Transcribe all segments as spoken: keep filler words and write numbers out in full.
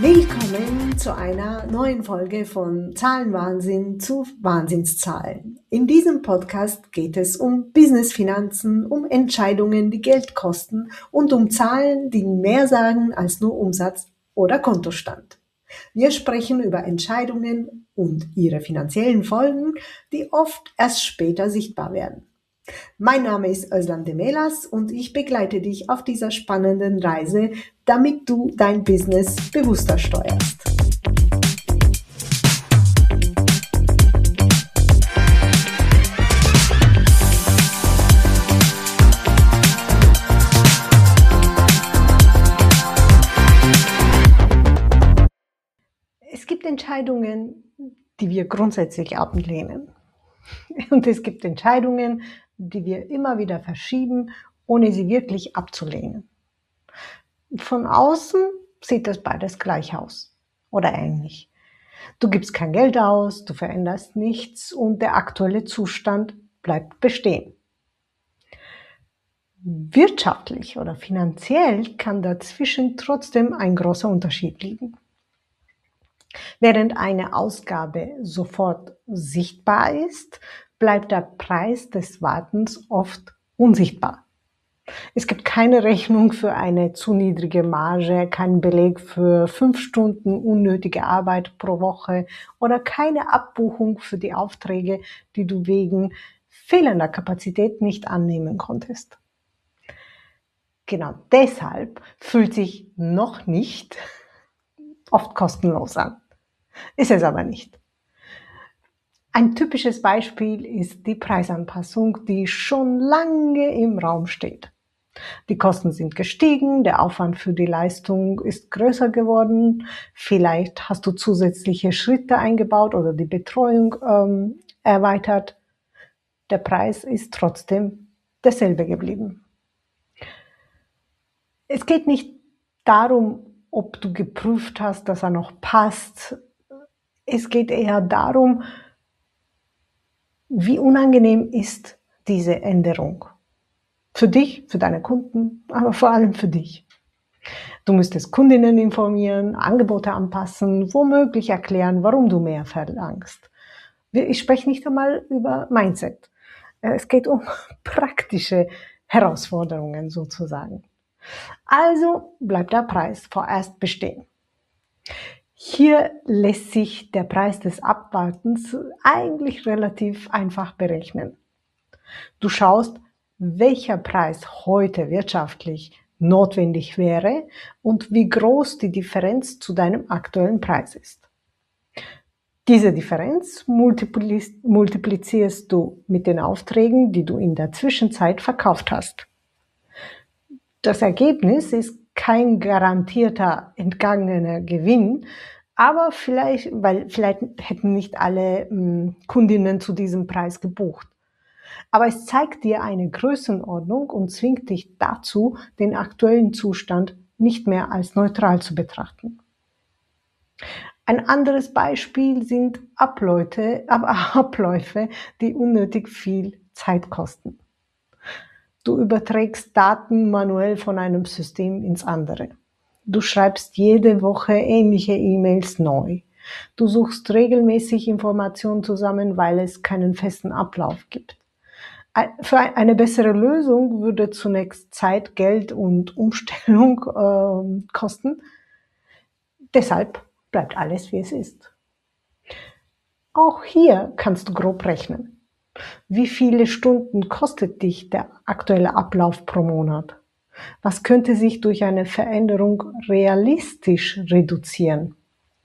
Willkommen zu einer neuen Folge von Zahlenwahnsinn zu Wahnsinnszahlen. In diesem Podcast geht es um Business-Finanzen, um Entscheidungen, die Geld kosten und um Zahlen, die mehr sagen als nur Umsatz oder Kontostand. Wir sprechen über Entscheidungen und ihre finanziellen Folgen, die oft erst später sichtbar werden. Mein Name ist Özlem Demelas und ich begleite dich auf dieser spannenden Reise, damit du dein Business bewusster steuerst. Es gibt Entscheidungen, die wir grundsätzlich ablehnen. Und es gibt Entscheidungen, die wir immer wieder verschieben, ohne sie wirklich abzulehnen. Von außen sieht das beides gleich aus oder ähnlich. Du gibst kein Geld aus, du veränderst nichts und der aktuelle Zustand bleibt bestehen. Wirtschaftlich oder finanziell kann dazwischen trotzdem ein großer Unterschied liegen. Während eine Ausgabe sofort sichtbar ist, bleibt der Preis des Wartens oft unsichtbar. Es gibt keine Rechnung für eine zu niedrige Marge, keinen Beleg für fünf Stunden unnötige Arbeit pro Woche oder keine Abbuchung für die Aufträge, die du wegen fehlender Kapazität nicht annehmen konntest. Genau deshalb fühlt sich noch nicht oft kostenlos an. Ist es aber nicht. Ein typisches Beispiel ist die Preisanpassung, die schon lange im Raum steht. Die Kosten sind gestiegen, der Aufwand für die Leistung ist größer geworden, vielleicht hast du zusätzliche Schritte eingebaut oder die Betreuung ähm, erweitert. Der Preis ist trotzdem derselbe geblieben. Es geht nicht darum, ob du geprüft hast, dass er noch passt. Es geht eher darum, wie unangenehm ist diese Änderung. Für dich, für deine Kunden, aber vor allem für dich. Du müsstest Kundinnen informieren, Angebote anpassen, womöglich erklären, warum du mehr verlangst. Ich spreche nicht einmal über Mindset. Es geht um praktische Herausforderungen sozusagen. Also bleibt der Preis vorerst bestehen. Hier lässt sich der Preis des Abwartens eigentlich relativ einfach berechnen. Du schaust, welcher Preis heute wirtschaftlich notwendig wäre und wie groß die Differenz zu deinem aktuellen Preis ist. Diese Differenz multiplizierst du mit den Aufträgen, die du in der Zwischenzeit verkauft hast. Das Ergebnis ist kein garantierter entgangener Gewinn, aber vielleicht, weil vielleicht hätten nicht alle mh, Kundinnen zu diesem Preis gebucht. Aber es zeigt dir eine Größenordnung und zwingt dich dazu, den aktuellen Zustand nicht mehr als neutral zu betrachten. Ein anderes Beispiel sind Abläufe, Abläufe, die unnötig viel Zeit kosten. Du überträgst Daten manuell von einem System ins andere. Du schreibst jede Woche ähnliche E-Mails neu. Du suchst regelmäßig Informationen zusammen, weil es keinen festen Ablauf gibt. Für eine bessere Lösung würde zunächst Zeit, Geld und Umstellung äh, kosten. Deshalb bleibt alles, wie es ist. Auch hier kannst du grob rechnen. Wie viele Stunden kostet dich der aktuelle Ablauf pro Monat? Was könnte sich durch eine Veränderung realistisch reduzieren?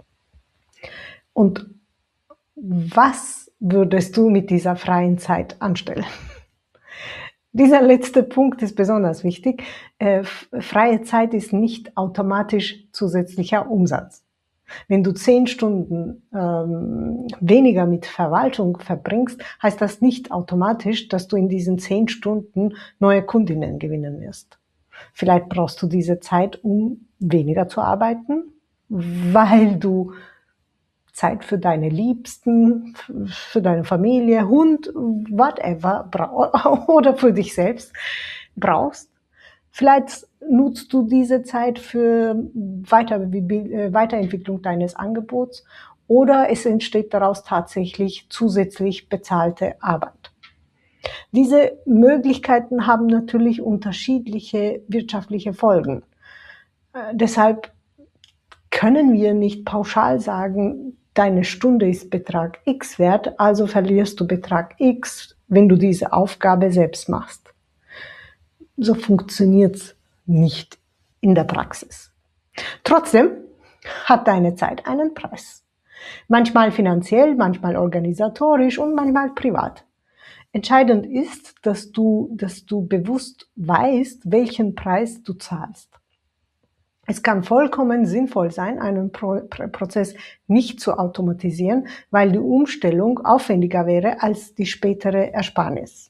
Und was würdest du mit dieser freien Zeit anstellen? Dieser letzte Punkt ist besonders wichtig. Äh, freie Zeit ist nicht automatisch zusätzlicher Umsatz. Wenn du zehn Stunden ähm, weniger mit Verwaltung verbringst, heißt das nicht automatisch, dass du in diesen zehn Stunden neue Kundinnen gewinnen wirst. Vielleicht brauchst du diese Zeit, um weniger zu arbeiten, weil du Zeit für deine Liebsten, für deine Familie, Hund, whatever, oder für dich selbst brauchst. Vielleicht nutzt du diese Zeit für Weiter Weiterentwicklung deines Angebots oder es entsteht daraus tatsächlich zusätzlich bezahlte Arbeit. Diese Möglichkeiten haben natürlich unterschiedliche wirtschaftliche Folgen. Äh, deshalb können wir nicht pauschal sagen, deine Stunde ist Betrag X wert, also verlierst du Betrag X, wenn du diese Aufgabe selbst machst. So funktioniert's nicht in der Praxis. Trotzdem hat deine Zeit einen Preis. Manchmal finanziell, manchmal organisatorisch und manchmal privat. Entscheidend ist, dass du, dass du bewusst weißt, welchen Preis du zahlst. Es kann vollkommen sinnvoll sein, einen Pro- Prozess nicht zu automatisieren, weil die Umstellung aufwendiger wäre als die spätere Ersparnis.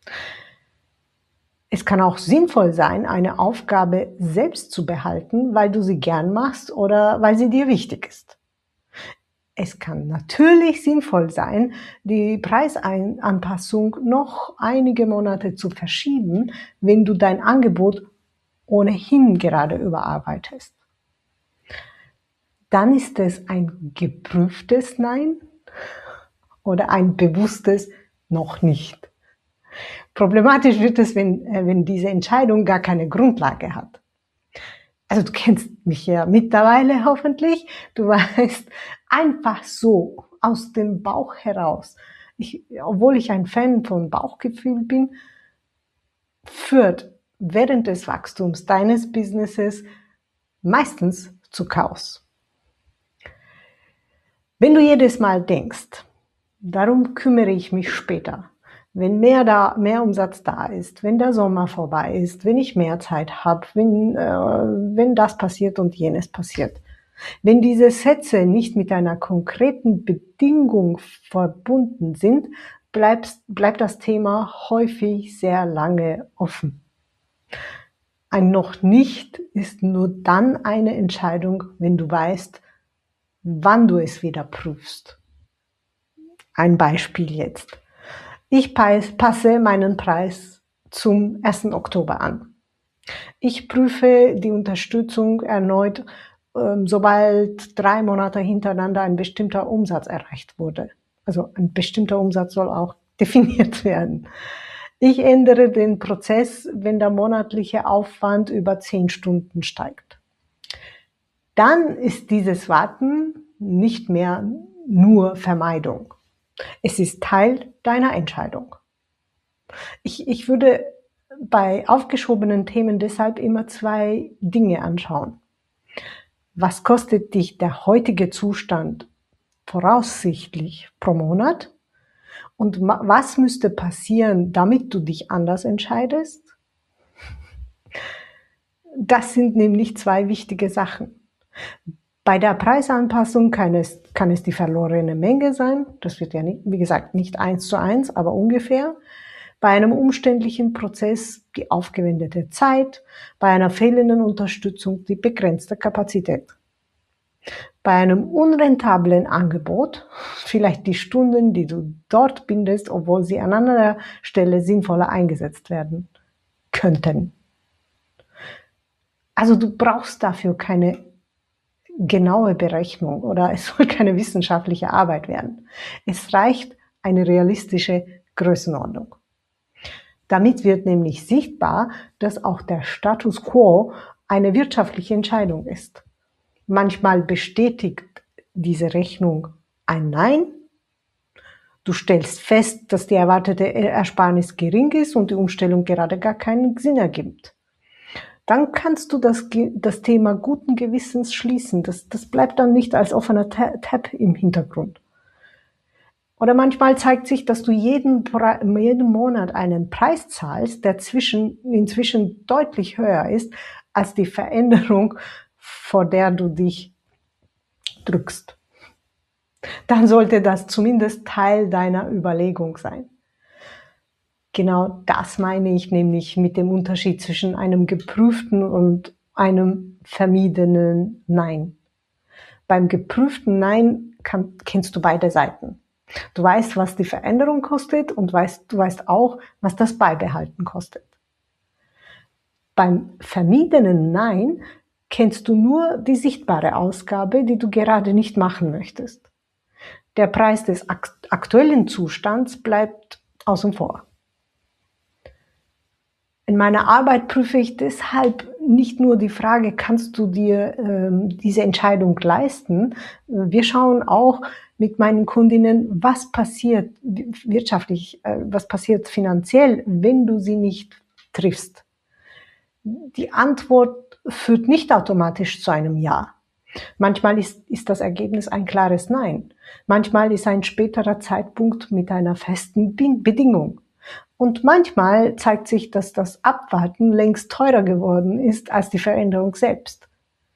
Es kann auch sinnvoll sein, eine Aufgabe selbst zu behalten, weil du sie gern machst oder weil sie dir wichtig ist. Es kann natürlich sinnvoll sein, die Preisanpassung noch einige Monate zu verschieben, wenn du dein Angebot ohnehin gerade überarbeitest. Dann ist es ein geprüftes Nein oder ein bewusstes noch nicht. Problematisch wird es, wenn, wenn diese Entscheidung gar keine Grundlage hat. Also du kennst mich ja mittlerweile hoffentlich. Du weißt, einfach so aus dem Bauch heraus, ich, obwohl ich ein Fan von Bauchgefühl bin, führt während des Wachstums deines Businesses meistens zu Chaos. Wenn du jedes Mal denkst, darum kümmere ich mich später, wenn mehr da, mehr Umsatz da ist, wenn der Sommer vorbei ist, wenn ich mehr Zeit habe, wenn, äh, wenn das passiert und jenes passiert. Wenn diese Sätze nicht mit einer konkreten Bedingung verbunden sind, bleibt, bleibt das Thema häufig sehr lange offen. Ein noch nicht ist nur dann eine Entscheidung, wenn du weißt, wann du es wieder prüfst. Ein Beispiel jetzt. Ich passe meinen Preis zum ersten Oktober an. Ich prüfe die Unterstützung erneut, sobald drei Monate hintereinander ein bestimmter Umsatz erreicht wurde. Also ein bestimmter Umsatz soll auch definiert werden. Ich ändere den Prozess, wenn der monatliche Aufwand über zehn Stunden steigt. Dann ist dieses Warten nicht mehr nur Vermeidung. Es ist Teil deiner Entscheidung. Ich, ich würde bei aufgeschobenen Themen deshalb immer zwei Dinge anschauen. Was kostet dich der heutige Zustand voraussichtlich pro Monat? Und was müsste passieren, damit du dich anders entscheidest? Das sind nämlich zwei wichtige Sachen. Bei der Preisanpassung kann es, kann es die verlorene Menge sein. Das wird ja, nicht, wie gesagt, nicht eins zu eins, aber ungefähr. Bei einem umständlichen Prozess die aufgewendete Zeit, bei einer fehlenden Unterstützung die begrenzte Kapazität. Bei einem unrentablen Angebot vielleicht die Stunden, die du dort bindest, obwohl sie an anderer Stelle sinnvoller eingesetzt werden könnten. Also du brauchst dafür keine genaue Berechnung oder es soll keine wissenschaftliche Arbeit werden. Es reicht eine realistische Größenordnung. Damit wird nämlich sichtbar, dass auch der Status quo eine wirtschaftliche Entscheidung ist. Manchmal bestätigt diese Rechnung ein Nein. Du stellst fest, dass die erwartete Ersparnis gering ist und die Umstellung gerade gar keinen Sinn ergibt. Dann kannst du das, das Thema guten Gewissens schließen. Das, das bleibt dann nicht als offener Tab im Hintergrund. Oder manchmal zeigt sich, dass du jeden, jeden Monat einen Preis zahlst, der zwischen, inzwischen deutlich höher ist als die Veränderung, vor der du dich drückst. Dann sollte das zumindest Teil deiner Überlegung sein. Genau das meine ich nämlich mit dem Unterschied zwischen einem geprüften und einem vermiedenen Nein. Beim geprüften Nein kann, kennst du beide Seiten. Du weißt, was die Veränderung kostet und weißt, du weißt auch, was das Beibehalten kostet. Beim vermiedenen Nein kennst du nur die sichtbare Ausgabe, die du gerade nicht machen möchtest. Der Preis des aktuellen Zustands bleibt außen vor. In meiner Arbeit prüfe ich deshalb nicht nur die Frage, kannst du dir ähm, diese Entscheidung leisten? Wir schauen auch mit meinen Kundinnen, was passiert wirtschaftlich, äh, was passiert finanziell, wenn du sie nicht triffst. Die Antwort führt nicht automatisch zu einem Ja. Manchmal ist, ist das Ergebnis ein klares Nein. Manchmal ist ein späterer Zeitpunkt mit einer festen Bedingung. Und manchmal zeigt sich, dass das Abwarten längst teurer geworden ist als die Veränderung selbst.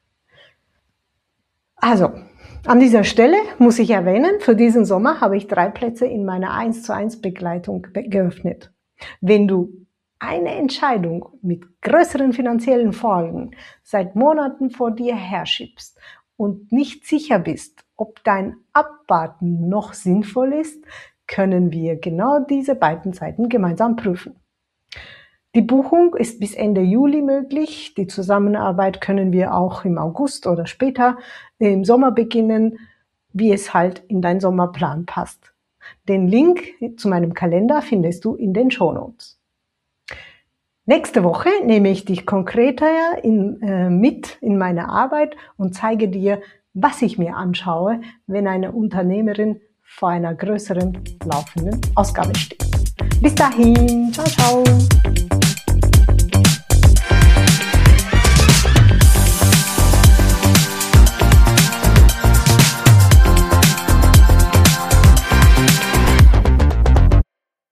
Also, an dieser Stelle muss ich erwähnen, für diesen Sommer habe ich drei Plätze in meiner eins zu eins Begleitung geöffnet. Wenn du eine Entscheidung mit größeren finanziellen Folgen seit Monaten vor dir herschiebst und nicht sicher bist, ob dein Abwarten noch sinnvoll ist, können wir genau diese beiden Seiten gemeinsam prüfen. Die Buchung ist bis Ende Juli möglich. Die Zusammenarbeit können wir auch im August oder später im Sommer beginnen, wie es halt in deinen Sommerplan passt. Den Link zu meinem Kalender findest du in den Shownotes. Nächste Woche nehme ich dich konkreter in, äh, mit in meine Arbeit und zeige dir, was ich mir anschaue, wenn eine Unternehmerin vor einer größeren laufenden Ausgabe steht. Bis dahin, ciao, ciao!